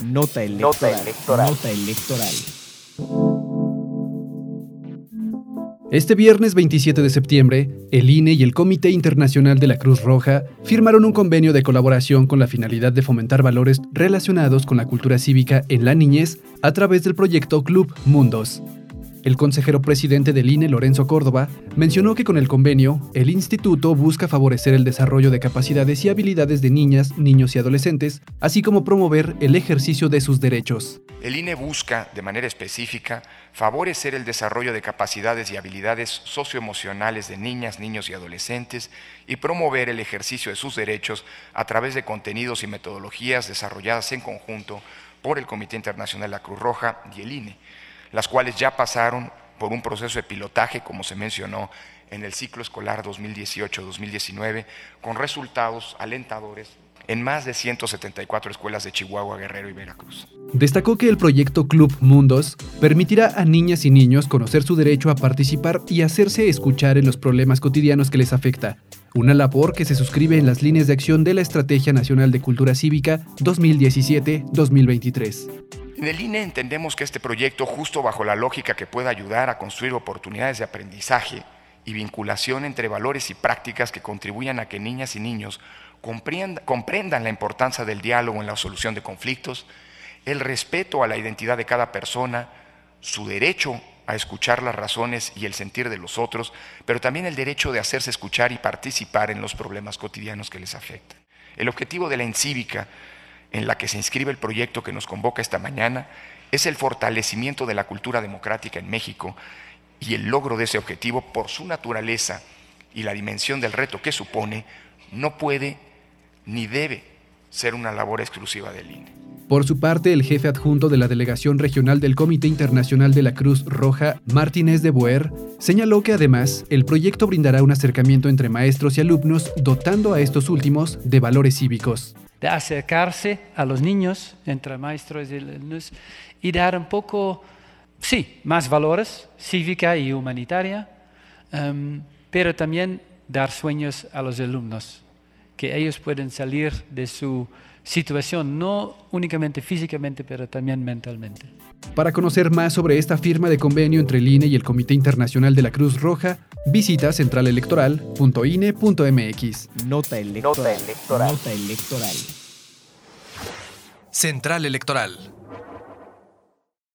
Nota electoral. Nota electoral. Este viernes 27 de septiembre, el INE y el Comité Internacional de la Cruz Roja firmaron un convenio de colaboración con la finalidad de fomentar valores relacionados con la cultura cívica en la niñez a través del proyecto Club Mundos. El consejero presidente del INE, Lorenzo Córdoba, mencionó que con el convenio, el instituto busca favorecer el desarrollo de capacidades y habilidades de niñas, niños y adolescentes, así como promover el ejercicio de sus derechos. El INE busca, de manera específica, favorecer el desarrollo de capacidades y habilidades socioemocionales de niñas, niños y adolescentes y promover el ejercicio de sus derechos a través de contenidos y metodologías desarrolladas en conjunto por el Comité Internacional de la Cruz Roja y el INE, las cuales ya pasaron por un proceso de pilotaje, como se mencionó, en el ciclo escolar 2018-2019, con resultados alentadores en más de 174 escuelas de Chihuahua, Guerrero y Veracruz. Destacó que el proyecto Club Mundos permitirá a niñas y niños conocer su derecho a participar y hacerse escuchar en los problemas cotidianos que les afecta, una labor que se suscribe en las líneas de acción de la Estrategia Nacional de Cultura Cívica 2017-2023. En el INE entendemos que este proyecto, justo bajo la lógica que pueda ayudar a construir oportunidades de aprendizaje y vinculación entre valores y prácticas que contribuyan a que niñas y niños comprendan la importancia del diálogo en la solución de conflictos, el respeto a la identidad de cada persona, su derecho a escuchar las razones y el sentir de los otros, pero también el derecho de hacerse escuchar y participar en los problemas cotidianos que les afectan. El objetivo de la Encívica, en la que se inscribe el proyecto que nos convoca esta mañana, es el fortalecimiento de la cultura democrática en México y el logro de ese objetivo, por su naturaleza y la dimensión del reto que supone, no puede ni debe ser una labor exclusiva del INE. Por su parte, el jefe adjunto de la Delegación Regional del Comité Internacional de la Cruz Roja, Martínez de Boer, señaló que además el proyecto brindará un acercamiento entre maestros y alumnos, dotando a estos últimos de valores cívicos. De acercarse a los niños, entre maestros y alumnos, y dar un poco, más valores, cívica y humanitaria, pero también dar sueños a los alumnos, que ellos pueden salir de su situación, no únicamente físicamente, pero también mentalmente. Para conocer más sobre esta firma de convenio entre el INE y el Comité Internacional de la Cruz Roja, visita centralelectoral.ine.mx. Nota electoral. Nota electoral. Central Electoral.